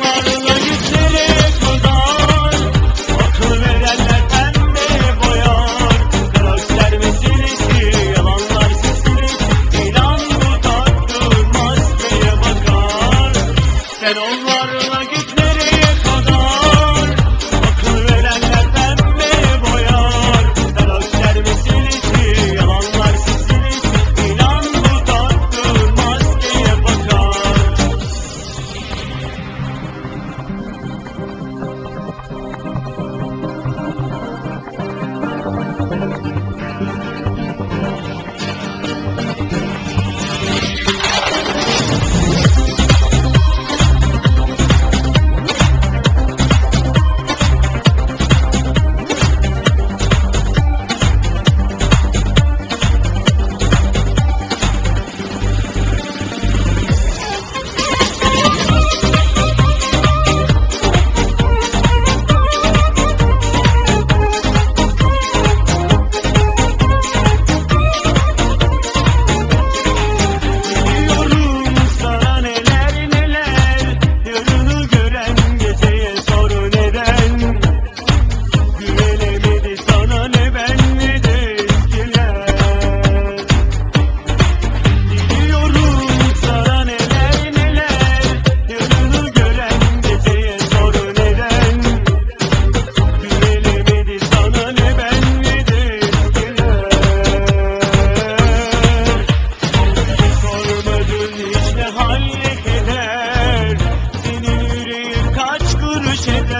yollarla git nereye kadar? Akıl verenler pembe boyar. Karakter meselesi, yalanlar silsilesi. İnan bu taktığın maskeye bakar. Sen onlarla git nereye kadar? Akıl verenler pembe boyar. Karakter meselesi, yalanlar silsilesi. İnan bu taktığın maskeye bakar. Biliyorum sana neler neler, yarını gören geceye sor neden. Güvenemedi sana ne ben ne de eskiler. Biliyorum sana neler neler, yarını gören geceye sor neden. Güvenemedi sana ne ben ne de eskiler. Sormadın hiç ne halle keder, senin yüreğin kaç kuruş eder?